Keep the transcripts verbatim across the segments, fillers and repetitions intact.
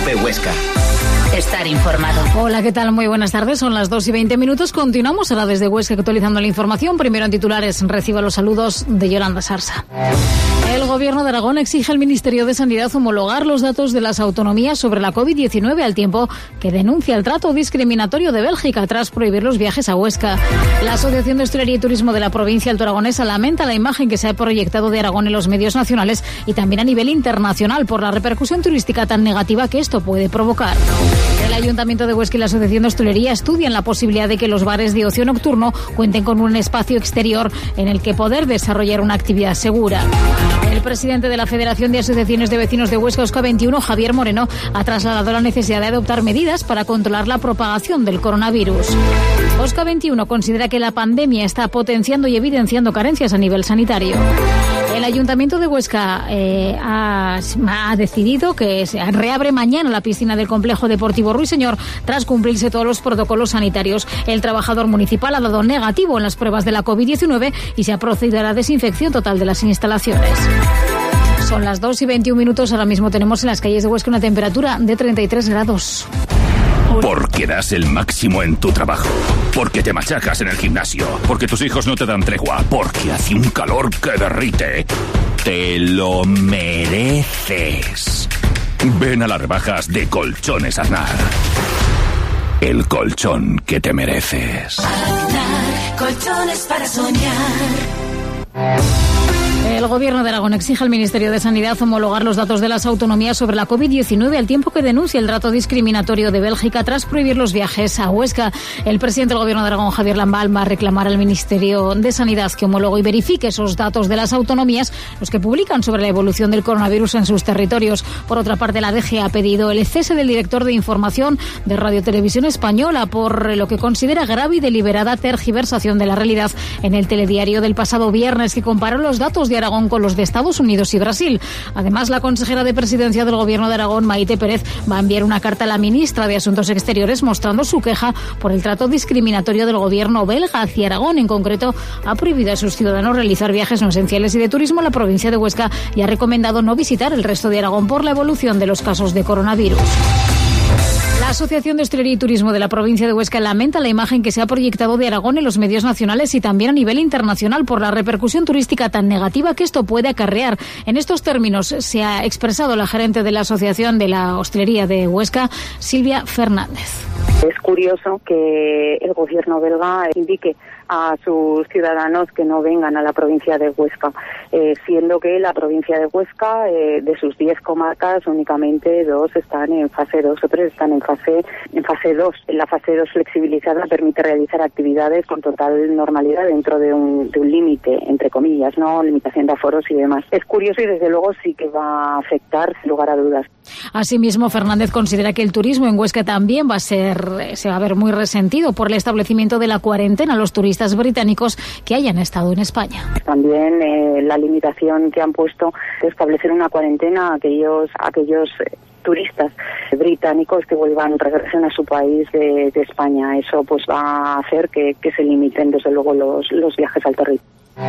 Cope Huesca. Estar informado. Hola, ¿qué tal? Muy buenas tardes. Son las dos y veinte minutos. Continuamos ahora desde Huesca actualizando la información. Primero en titulares, reciba los saludos de Yolanda Sarsa. El Gobierno de Aragón exige al Ministerio de Sanidad homologar los datos de las autonomías sobre la covid diecinueve al tiempo que denuncia el trato discriminatorio de Bélgica tras prohibir los viajes a Huesca. La Asociación de Hostelería y Turismo de la provincia altoaragonesa lamenta la imagen que se ha proyectado de Aragón en los medios nacionales y también a nivel internacional por la repercusión turística tan negativa que esto puede provocar. El Ayuntamiento de Huesca y la Asociación de Hostelería estudian la posibilidad de que los bares de ocio nocturno cuenten con un espacio exterior en el que poder desarrollar una actividad segura. El presidente de la Federación de Asociaciones de Vecinos de Huesca, Osca veintiuno, Javier Moreno, ha trasladado la necesidad de adoptar medidas para controlar la propagación del coronavirus. Osca veintiuno considera que la pandemia está potenciando y evidenciando carencias a nivel sanitario. El Ayuntamiento de Huesca eh, ha, ha decidido que se reabre mañana la piscina del complejo deportivo Ruiseñor tras cumplirse todos los protocolos sanitarios. El trabajador municipal ha dado negativo en las pruebas de la covid diecinueve y se ha procedido a la desinfección total de las instalaciones. Son las dos y veintiún minutos. Ahora mismo tenemos en las calles de Huesca una temperatura de treinta y tres grados. Porque das el máximo en tu trabajo, porque te machacas en el gimnasio, porque tus hijos no te dan tregua, porque hace un calor que derrite. Te lo mereces. Ven a las rebajas de Colchones Aznar. El colchón que te mereces. Aznar, colchones para soñar. El Gobierno de Aragón exige al Ministerio de Sanidad homologar los datos de las autonomías sobre la covid diecinueve al tiempo que denuncia el trato discriminatorio de Bélgica tras prohibir los viajes a Huesca. El presidente del Gobierno de Aragón, Javier Lambal, va a reclamar al Ministerio de Sanidad que homologue y verifique esos datos de las autonomías, los que publican sobre la evolución del coronavirus en sus territorios. Por otra parte, la D G ha pedido el cese del director de información de Radio Televisión Española por lo que considera grave y deliberada tergiversación de la realidad en el telediario del pasado viernes, que comparó los datos de Aragón con los de Estados Unidos y Brasil. Además, la consejera de Presidencia del Gobierno de Aragón, Maite Pérez, va a enviar una carta a la ministra de Asuntos Exteriores mostrando su queja por el trato discriminatorio del Gobierno belga hacia Aragón. En concreto, ha prohibido a sus ciudadanos realizar viajes no esenciales y de turismo a la provincia de Huesca y ha recomendado no visitar el resto de Aragón por la evolución de los casos de coronavirus. La Asociación de Hostelería y Turismo de la provincia de Huesca lamenta la imagen que se ha proyectado de Aragón en los medios nacionales y también a nivel internacional por la repercusión turística tan negativa que esto puede acarrear. En estos términos se ha expresado la gerente de la Asociación de la Hostelería de Huesca, Silvia Fernández. Es curioso que el gobierno belga indique a sus ciudadanos que no vengan a la provincia de Huesca, eh, siendo que la provincia de Huesca, eh, de sus diez comarcas, únicamente dos están en fase dos, otras están en fase en fase dos. La fase dos flexibilizada permite realizar actividades con total normalidad dentro de un, de un límite, entre comillas, no limitación de aforos y demás. Es curioso y desde luego sí que va a afectar, sin lugar a dudas. Asimismo, Fernández considera que el turismo en Huesca también va a ser, se va a ver muy resentido por el establecimiento de la cuarentena a los turistas británicos que hayan estado en España. También eh, la limitación que han puesto de establecer una cuarentena a aquellos, a aquellos eh, turistas británicos que vuelvan, regresen a su país de, de España. Eso pues va a hacer que, que se limiten desde luego los, los viajes al territorio.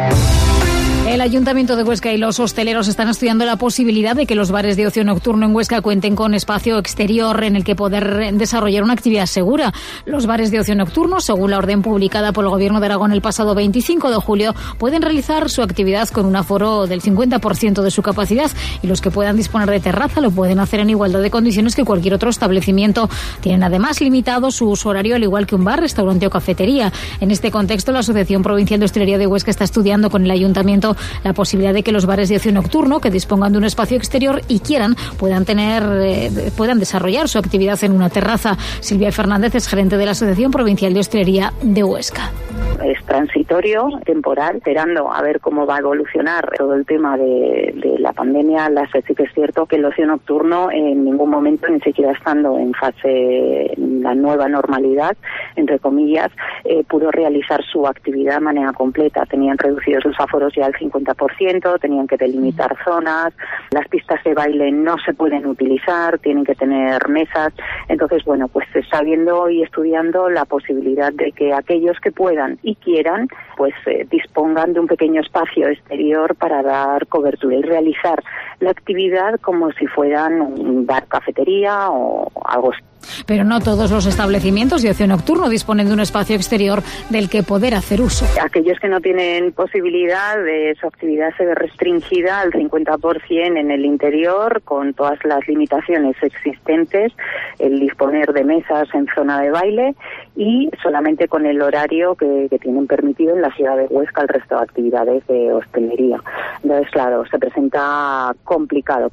El Ayuntamiento de Huesca y los hosteleros están estudiando la posibilidad de que los bares de ocio nocturno en Huesca cuenten con espacio exterior en el que poder desarrollar una actividad segura. Los bares de ocio nocturno, según la orden publicada por el Gobierno de Aragón el pasado veinticinco de julio, pueden realizar su actividad con un aforo del cincuenta por ciento de su capacidad y los que puedan disponer de terraza lo pueden hacer en igualdad de condiciones que cualquier otro establecimiento. Tienen además limitado su uso horario al igual que un bar, restaurante o cafetería. En este contexto, la Asociación Provincial de Hostelería de Huesca está estudiando con el Ayuntamiento la posibilidad de que los bares de ocio nocturno que dispongan de un espacio exterior y quieran puedan tener eh, puedan desarrollar su actividad en una terraza. Silvia Fernández es gerente de la Asociación Provincial de Hostelería de Huesca. Es transitorio, temporal, esperando a ver cómo va a evolucionar todo el tema de, de la pandemia. La sí que es cierto que el ocio nocturno en ningún momento, ni siquiera estando en fase la nueva normalidad, entre comillas, eh, pudo realizar su actividad de manera completa. Tenían reducidos los aforos ya al cincuenta por ciento, tenían que delimitar zonas, las pistas de baile no se pueden utilizar, tienen que tener mesas. Entonces, bueno, pues se está viendo y estudiando la posibilidad de que aquellos que puedan y quieran, pues eh, dispongan de un pequeño espacio exterior para dar cobertura y realizar la actividad como si fueran un bar, cafetería o algo así. Pero no todos los establecimientos de ocio nocturno disponen de un espacio exterior del que poder hacer uso. Aquellos que no tienen posibilidad, de su actividad se ve restringida al cincuenta por ciento en el interior, con todas las limitaciones existentes, el disponer de mesas en zona de baile y solamente con el horario que, que tienen permitido en la ciudad de Huesca el resto de actividades de hostelería. Entonces, claro, se presenta complicado.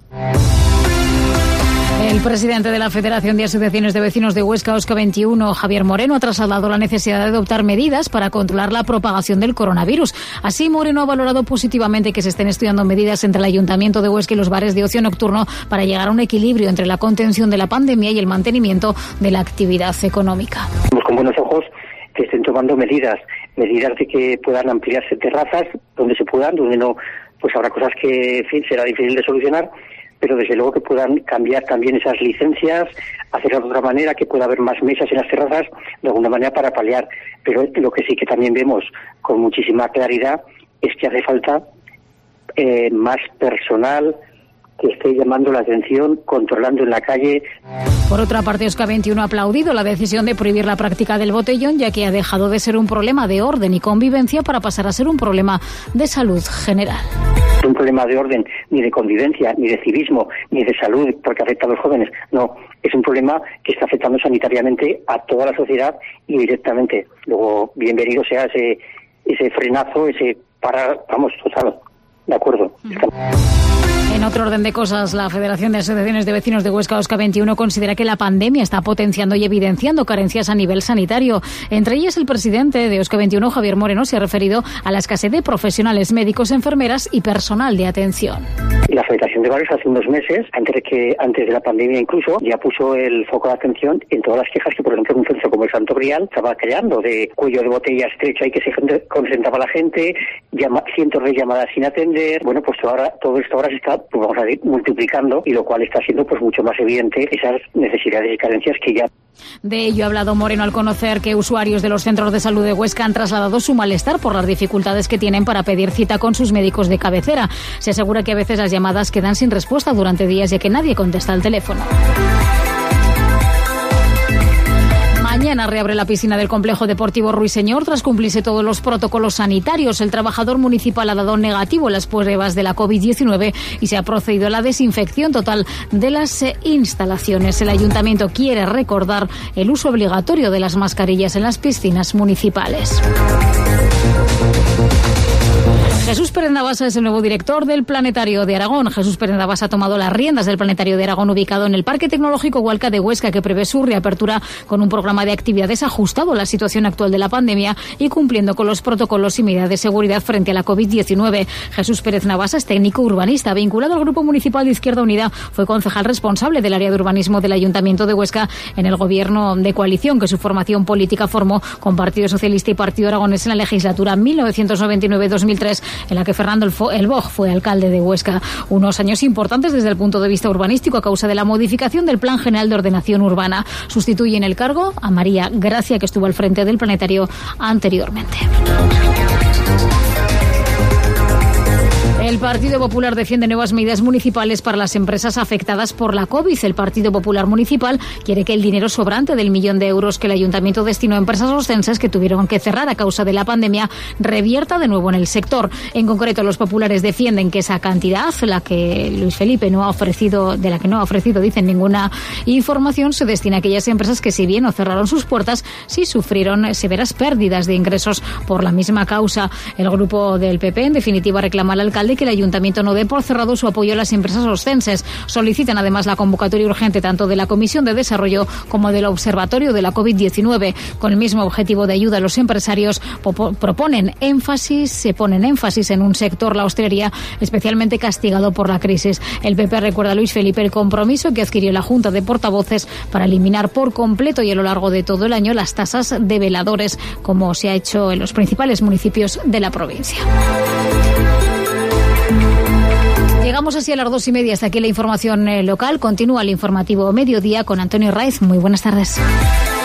El presidente de la Federación de Asociaciones de Vecinos de Huesca, Euska veintiuno, Javier Moreno, ha trasladado la necesidad de adoptar medidas para controlar la propagación del coronavirus. Así, Moreno ha valorado positivamente que se estén estudiando medidas entre el Ayuntamiento de Huesca y los bares de ocio nocturno para llegar a un equilibrio entre la contención de la pandemia y el mantenimiento de la actividad económica. Con buenos ojos que estén tomando medidas, medidas de que puedan ampliarse terrazas donde se puedan, donde no, pues habrá cosas que, en fin, será difícil de solucionar, pero desde luego que puedan cambiar también esas licencias, hacerlo de otra manera, que pueda haber más mesas en las terrazas, de alguna manera para paliar. Pero lo que sí que también vemos con muchísima claridad es que hace falta eh, más personal que esté llamando la atención, controlando en la calle. Por otra parte, Euska veintiuno ha aplaudido la decisión de prohibir la práctica del botellón, ya que ha dejado de ser un problema de orden y convivencia para pasar a ser un problema de salud general. Un problema de orden, ni de convivencia, ni de civismo, ni de salud, porque afecta a los jóvenes. No, es un problema que está afectando sanitariamente a toda la sociedad y directamente. Luego, bienvenido sea ese, ese frenazo, ese para, vamos, total, de acuerdo. Estamos... En otro orden de cosas, la Federación de Asociaciones de Vecinos de Huesca, Euska veintiuno, considera que la pandemia está potenciando y evidenciando carencias a nivel sanitario. Entre ellas, el presidente de Euska veintiuno, Javier Moreno, se ha referido a la escasez de profesionales médicos, enfermeras y personal de atención. La Federación de Bares hace unos meses, antes de, que, antes de la pandemia incluso, ya puso el foco de atención en todas las quejas que, por ejemplo, en un centro como el Santo Grial estaba creando, de cuello de botella estrecho ahí que se concentraba la gente, llama, cientos de llamadas sin atender. Bueno, pues ahora todo esto ahora se está, pues vamos a decir, multiplicando, y lo cual está siendo pues mucho más evidente esas necesidades y carencias que ya. De ello ha hablado Moreno al conocer que usuarios de los centros de salud de Huesca han trasladado su malestar por las dificultades que tienen para pedir cita con sus médicos de cabecera. Se asegura que a veces las llamadas quedan sin respuesta durante días ya que nadie contesta el teléfono. Mañana reabre la piscina del complejo deportivo Ruiseñor tras cumplirse todos los protocolos sanitarios. El trabajador municipal ha dado negativo en las pruebas de la covid diecinueve y se ha procedido a la desinfección total de las instalaciones. El ayuntamiento quiere recordar el uso obligatorio de las mascarillas en las piscinas municipales. Jesús Pérez Navasa es el nuevo director del Planetario de Aragón. Jesús Pérez Navasa ha tomado las riendas del Planetario de Aragón, ubicado en el Parque Tecnológico Hualca de Huesca, que prevé su reapertura con un programa de actividades ajustado a la situación actual de la pandemia y cumpliendo con los protocolos y medidas de seguridad frente a la covid diecinueve. Jesús Pérez Navasa es técnico urbanista, vinculado al Grupo Municipal de Izquierda Unida. Fue concejal responsable del área de urbanismo del Ayuntamiento de Huesca en el gobierno de coalición que su formación política formó con Partido Socialista y Partido Aragonés en la legislatura mil novecientos noventa y nueve dos mil tres, en la que Fernando El Boj fue alcalde de Huesca. Unos años importantes desde el punto de vista urbanístico a causa de la modificación del Plan General de Ordenación Urbana. Sustituye en el cargo a María Gracia, que estuvo al frente del Planetario anteriormente. El Partido Popular defiende nuevas medidas municipales para las empresas afectadas por la COVID. El Partido Popular Municipal quiere que el dinero sobrante del millón de euros que el Ayuntamiento destinó a empresas ostenses que tuvieron que cerrar a causa de la pandemia revierta de nuevo en el sector. En concreto, los populares defienden que esa cantidad, la que Luis Felipe no ha ofrecido, de la que no ha ofrecido, dicen, ninguna información, se destina a aquellas empresas que, si bien no cerraron sus puertas, sí sufrieron severas pérdidas de ingresos por la misma causa. El grupo del P P, en definitiva, reclama al alcalde que que el ayuntamiento no dé por cerrado su apoyo a las empresas oscenses. Solicitan además la convocatoria urgente tanto de la Comisión de Desarrollo como del Observatorio de la COVID diecinueve. Con el mismo objetivo de ayuda a los empresarios, proponen énfasis, se ponen énfasis en un sector, la hostelería, especialmente castigado por la crisis. El P P recuerda a Luis Felipe el compromiso que adquirió la Junta de Portavoces para eliminar por completo y a lo largo de todo el año las tasas de veladores, como se ha hecho en los principales municipios de la provincia. Llegamos así a las dos y media. Hasta aquí la información local. Continúa el informativo Mediodía con Antonio Raiz. Muy buenas tardes.